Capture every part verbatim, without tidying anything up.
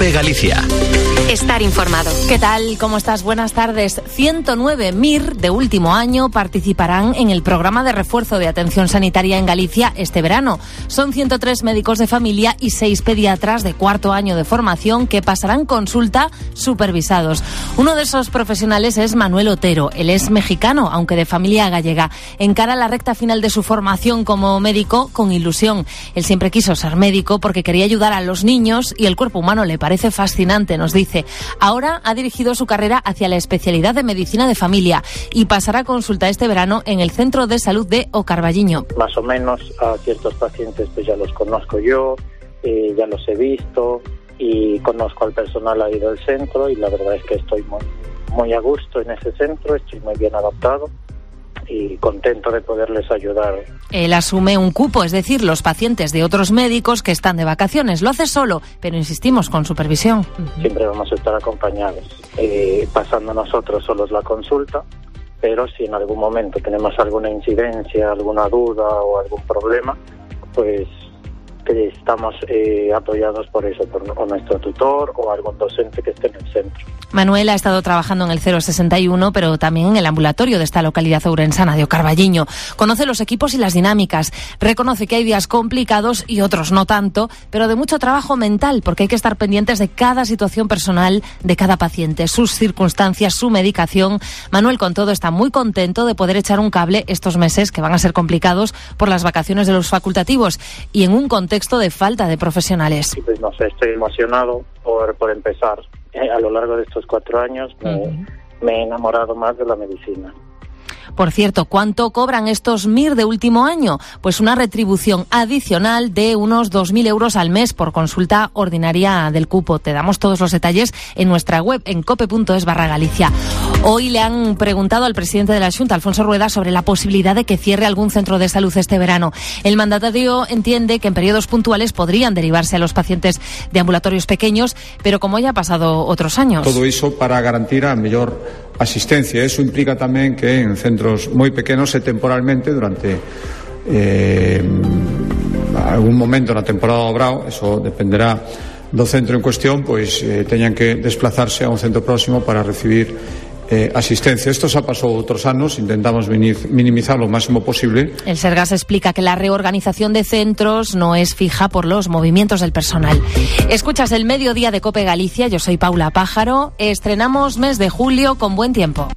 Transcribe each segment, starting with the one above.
COPE Galicia. Estar informado. ¿Qué tal? ¿Cómo estás? Buenas tardes. ciento nueve M I R de último año participarán en el programa de refuerzo de atención sanitaria en Galicia este verano. Son ciento tres médicos de familia y seis pediatras de cuarto año de formación que pasarán consulta supervisados. Uno de esos profesionales es Manuel Otero. Él es mexicano, aunque de familia gallega. Encara la recta final de su formación como médico con ilusión. Él siempre quiso ser médico porque quería ayudar a los niños y el cuerpo humano le parece fascinante, nos dice. Ahora ha dirigido su carrera hacia la especialidad de medicina de familia y pasará consulta este verano en el Centro de Salud de O Carballiño. Más o menos a ciertos pacientes pues ya los conozco yo, eh, ya los he visto y conozco al personal ahí del centro y la verdad es que estoy muy, muy a gusto en ese centro, estoy muy bien adaptado y contento de poderles ayudar. Él asume un cupo, es decir, los pacientes de otros médicos que están de vacaciones. Lo hace solo, pero insistimos, con supervisión. Siempre vamos a estar acompañados, eh, pasando nosotros solos la consulta, pero si en algún momento tenemos alguna incidencia, alguna duda o algún problema, pues que estamos eh, apoyados por eso, por o nuestro tutor o algún docente que esté en el centro. Manuel ha estado trabajando en el cero sesenta y uno, pero también en el ambulatorio de esta localidad ourensana de O Carballiño. Conoce los equipos y las dinámicas. Reconoce que hay días complicados y otros no tanto, pero de mucho trabajo mental, porque hay que estar pendientes de cada situación personal de cada paciente, sus circunstancias, su medicación. Manuel, con todo, está muy contento de poder echar un cable estos meses que van a ser complicados por las vacaciones de los facultativos y en un contexto de falta de profesionales. Sí, pues no sé, estoy emocionado por, por empezar. Eh, a lo largo de estos cuatro años me, uh-huh. me he enamorado más de la medicina. Por cierto, ¿cuánto cobran estos M I R de último año? Pues una retribución adicional de unos dos mil euros al mes por consulta ordinaria del cupo. Te damos todos los detalles en nuestra web, en cope.es barra Galicia. Hoy le han preguntado al presidente de la Xunta, Alfonso Rueda, sobre la posibilidad de que cierre algún centro de salud este verano. El mandatario entiende que en periodos puntuales podrían derivarse a los pacientes de ambulatorios pequeños, pero como ya ha pasado otros años. Todo iso para garantir a mellor asistencia. Eso implica tamén que en centros moi pequenos e temporalmente durante eh, algún momento na temporada do Brao, eso dependerá do centro en cuestión, pois eh, teñan que desplazarse a un centro próximo para recibir Eh, asistencia. Esto se ha pasado otros años, intentamos minimizar lo máximo posible. El Sergas explica que la reorganización de centros no es fija por los movimientos del personal. Escuchas el mediodía de COPE Galicia, yo soy Paula Pájaro. Estrenamos mes de julio con buen tiempo.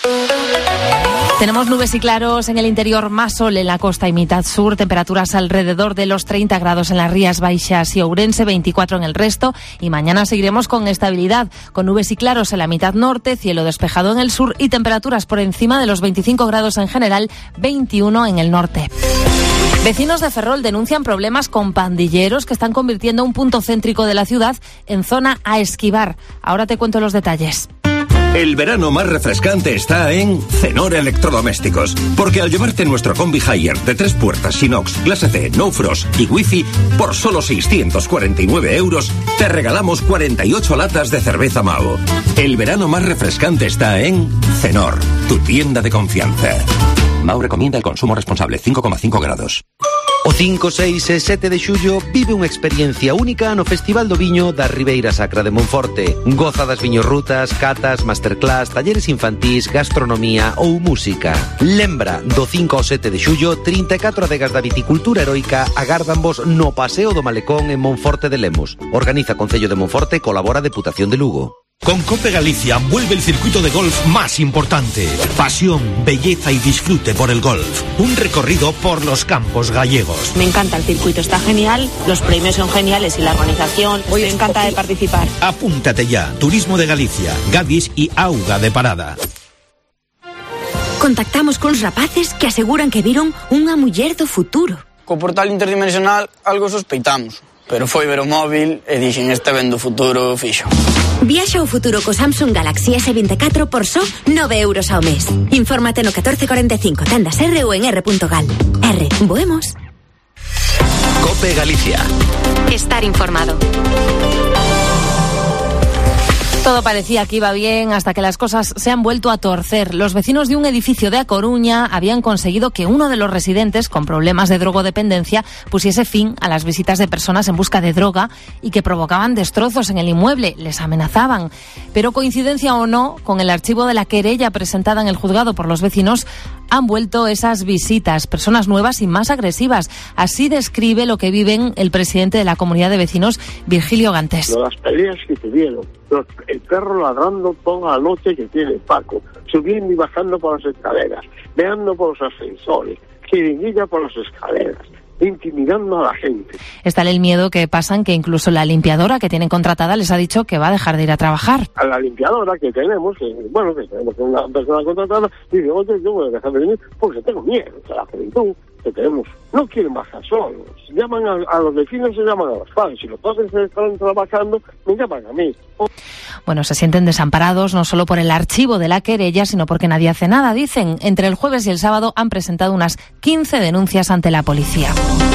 Tenemos nubes y claros en el interior, más sol en la costa y mitad sur, temperaturas alrededor de los treinta grados en las Rías Baixas y Ourense, veinticuatro en el resto, y mañana seguiremos con estabilidad, con nubes y claros en la mitad norte, cielo despejado en el sur y temperaturas por encima de los veinticinco grados en general, veintiuno en el norte. Vecinos de Ferrol denuncian problemas con pandilleros que están convirtiendo un punto céntrico de la ciudad en zona a esquivar. Ahora te cuento los detalles. El verano más refrescante está en Cenor Electrodomésticos, porque al llevarte nuestro Combi Hire de tres puertas, inox, clase C, no frost y wifi, por solo seiscientos cuarenta y nueve euros, te regalamos cuarenta y ocho latas de cerveza Mao. El verano más refrescante está en Cenor, tu tienda de confianza. Mao recomienda el consumo responsable, cinco coma cinco grados. O cinco, seis e sete de xullo vive unha experiencia única no Festival do Viño da Ribeira Sacra de Monforte. Goza das viñorrutas, catas, masterclass, talleres infantís, gastronomía ou música. Lembra, do cinco ao sete de xullo, trinta e catro adegas da viticultura heroica agárdanvos no Paseo do Malecón en Monforte de Lemos. Organiza Concello de Monforte, colabora Deputación de Lugo. Con COPE Galicia vuelve el circuito de golf más importante. Pasión, belleza y disfrute por el golf. Un recorrido por los campos gallegos. Me encanta el circuito, está genial, los premios son geniales y la organización. Hoy estoy encantada de participar. Apúntate ya. Turismo de Galicia, Gadis y Auga de Parada. Contactamos con los rapaces que aseguran que vieron unha muller do futuro. Co portal interdimensional algo sospeitamos, pero foi ver o móvil e dixen este ven do futuro fixo. Viaxa ao futuro co Samsung Galaxy ese veinticuatro por só nove euros ao mes. Infórmate no catorce cuarenta e cinco, tendas R ou en r punto gal. R, voemos. COPE Galicia. Estar informado. Todo parecía que iba bien hasta que las cosas se han vuelto a torcer. Los vecinos de un edificio de A Coruña habían conseguido que uno de los residentes con problemas de drogodependencia pusiese fin a las visitas de personas en busca de droga y que provocaban destrozos en el inmueble, les amenazaban. Pero coincidencia o no, con el archivo de la querella presentada en el juzgado por los vecinos, han vuelto esas visitas, personas nuevas y más agresivas. Así describe lo que viven el presidente de la comunidad de vecinos, Virgilio Gantés. Las peleas que tuvieron, los, el perro ladrando toda la noche que tiene Paco, subiendo y bajando por las escaleras, veando por los ascensores, jeringuilla por las escaleras, intimidando a la gente. Está el miedo que pasan que incluso la limpiadora que tienen contratada les ha dicho que va a dejar de ir a trabajar. A la limpiadora que tenemos, que, bueno, que tenemos una persona contratada, dice, oye, yo voy a dejar de venir porque tengo miedo, que la juventud que tenemos no quieren bajar solos. Llaman a, a los vecinos, se llaman a los padres. Si los padres se están trabajando, me llaman a mí. Bueno, se sienten desamparados no solo por el archivo de la querella, sino porque nadie hace nada, dicen. Entre el jueves y el sábado han presentado unas quince denuncias ante la policía.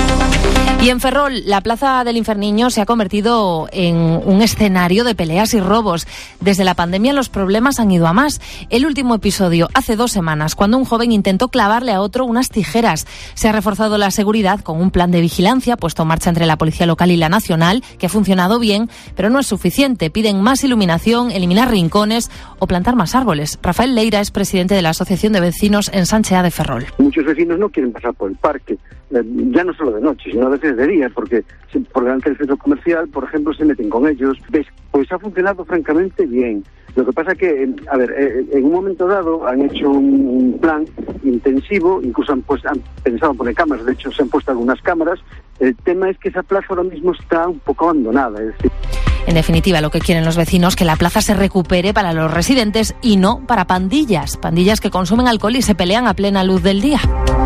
Y en Ferrol, la Plaza del Inferniño se ha convertido en un escenario de peleas y robos. Desde la pandemia los problemas han ido a más. El último episodio, hace dos semanas, cuando un joven intentó clavarle a otro unas tijeras. Se ha reforzado la seguridad con un plan de vigilancia puesto en marcha entre la Policía Local y la Nacional, que ha funcionado bien, pero no es suficiente. Piden más iluminación, eliminar rincones o plantar más árboles. Rafael Leira es presidente de la Asociación de Vecinos en Sanchea de Ferrol. Muchos vecinos no quieren pasar por el parque, ya no solo de noche, sino a veces de día, porque por delante del centro comercial, por ejemplo, se meten con ellos. Pues ha funcionado francamente bien. Lo que pasa que, a ver, en un momento dado han hecho un plan intensivo, incluso han, pues, han pensado poner cámaras, de hecho se han puesto algunas cámaras. El tema es que esa plaza ahora mismo está un poco abandonada, es decir... En definitiva, lo que quieren los vecinos, que la plaza se recupere para los residentes y no para pandillas, pandillas que consumen alcohol y se pelean a plena luz del día.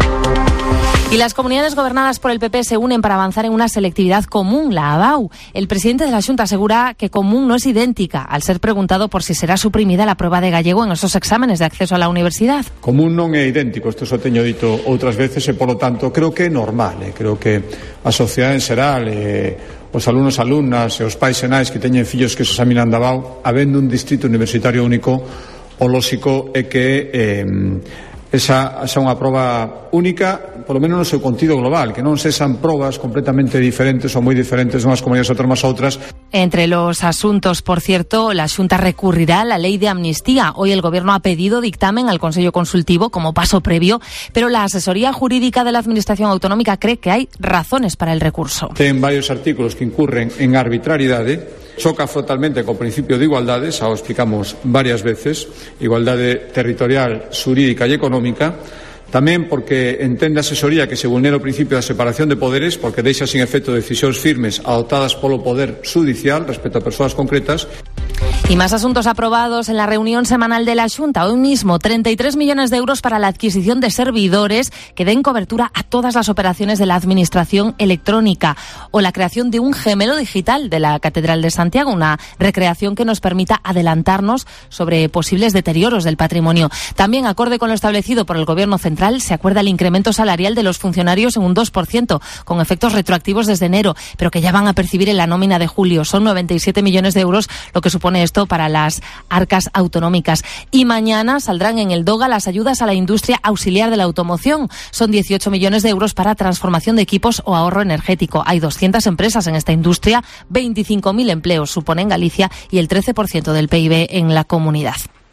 Y las comunidades gobernadas por el P P se unen para avanzar en una selectividad común, la A B A U. El presidente de la Xunta asegura que común no es idéntica, al ser preguntado por si será suprimida la prueba de gallego en esos exámenes de acceso a la universidad. Común non é idéntico, isto xa teño dito outras veces e, polo tanto, creo que é normal. Eh? Creo que a sociedade en xeral, eh, os alumnos, alumnas e os pais e nais que teñen fillos que se examinan da A B A U, habendo un distrito universitario único, o lóxico é que... Eh, esa é unha proba única, polo menos no seu contido global, que non sexan probas completamente diferentes ou moi diferentes unhas comunidades autónomas a outras. Entre los asuntos, por cierto, la Xunta recurrirá a la ley de amnistía. Hoy el Gobierno ha pedido dictamen al Consejo Consultivo como paso previo, pero la asesoría jurídica de la Administración Autonómica cree que hay razones para el recurso. Ten varios artículos que incurren en arbitrariedade, choca frontalmente co principio de igualdade, xa o explicamos varias veces, igualdade territorial, xurídica e económica, tamén porque entende a asesoría que se vulnera o principio da separación de poderes, porque deixa sin efecto decisións firmes adoptadas polo poder judicial respecto a persoas concretas. Y más asuntos aprobados en la reunión semanal de la Xunta. Hoy mismo, treinta y tres millones de euros para la adquisición de servidores que den cobertura a todas las operaciones de la administración electrónica, o la creación de un gemelo digital de la Catedral de Santiago, una recreación que nos permita adelantarnos sobre posibles deterioros del patrimonio. También, acorde con lo establecido por el Gobierno Central, se acuerda el incremento salarial de los funcionarios en un dos por ciento, con efectos retroactivos desde enero, pero que ya van a percibir en la nómina de julio. Son noventa y siete millones de euros lo que supone esto para las arcas autonómicas. Y mañana saldrán en el DOGA las ayudas a la industria auxiliar de la automoción. Son dieciocho millones de euros para transformación de equipos o ahorro energético. Hay doscientas empresas en esta industria, veinticinco mil empleos supone en Galicia y el trece por ciento del P I B en la comunidad.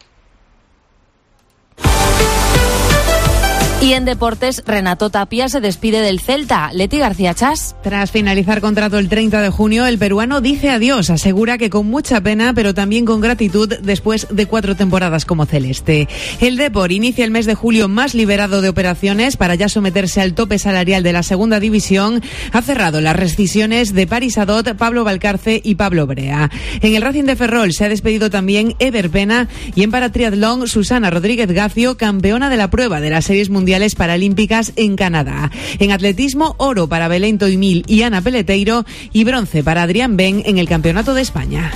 Y en deportes, Renato Tapia se despide del Celta. Leti García Chas. Tras finalizar contrato el treinta de junio, el peruano dice adiós. Asegura que con mucha pena, pero también con gratitud después de cuatro temporadas como celeste. El Depor inicia el mes de julio más liberado de operaciones para ya someterse al tope salarial de la segunda división. Ha cerrado las rescisiones de Paris Adot, Pablo Valcarce y Pablo Brea. En el Racing de Ferrol se ha despedido también Ever Pena, y en paratriatlón Susana Rodríguez Gacio, campeona de la prueba de las series mundiales paralímpicas en Canadá. En atletismo, oro para Belén Toimil y Ana Peleteiro, y bronce para Adrián Ben en el Campeonato de España.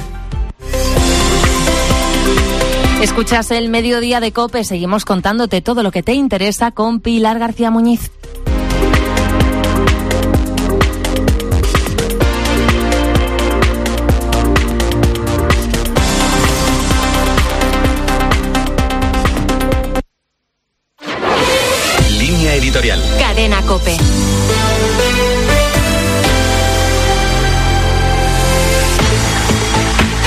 Escuchas el Mediodía de COPE. Seguimos contándote todo lo que te interesa con Pilar García Muñiz.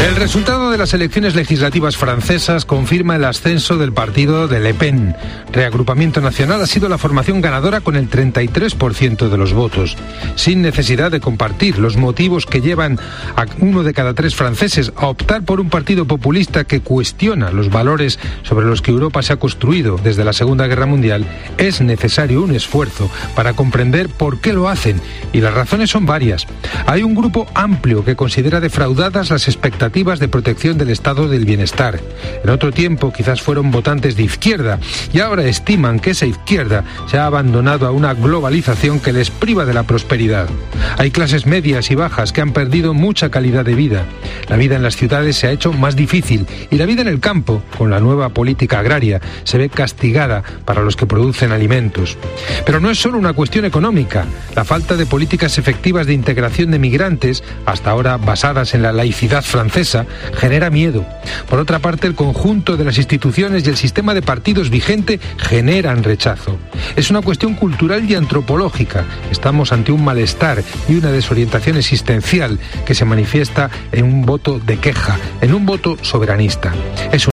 El resultado de las elecciones legislativas francesas confirma el ascenso del partido de Le Pen. Reagrupamiento Nacional ha sido la formación ganadora con el treinta y tres por ciento de los votos, sin necesidad de compartir los motivos que llevan a uno de cada tres franceses a optar por un partido populista que cuestiona los valores sobre los que Europa se ha construido desde la Segunda Guerra Mundial. Es necesario un esfuerzo para comprender por qué lo hacen, y las razones son varias. Hay un grupo amplio que considera defraudadas las expectativas de protección del estado del bienestar. En otro tiempo quizás fueron votantes de izquierda y ahora estiman que esa izquierda se ha abandonado a una globalización que les priva de la prosperidad. Hay clases medias y bajas que han perdido mucha calidad de vida. La vida en las ciudades se ha hecho más difícil y la vida en el campo, con la nueva política agraria, se ve castigada para los que producen alimentos. Pero no es solo una cuestión económica. La falta de políticas efectivas de integración de migrantes, hasta ahora basadas en la laicidad francesa, genera miedo. Por otra parte, el conjunto de las instituciones y el sistema de partidos vigente generan rechazo. Es una cuestión cultural y antropológica. Estamos ante un malestar y una desorientación existencial que se manifiesta en un voto de queja, en un voto soberanista. Es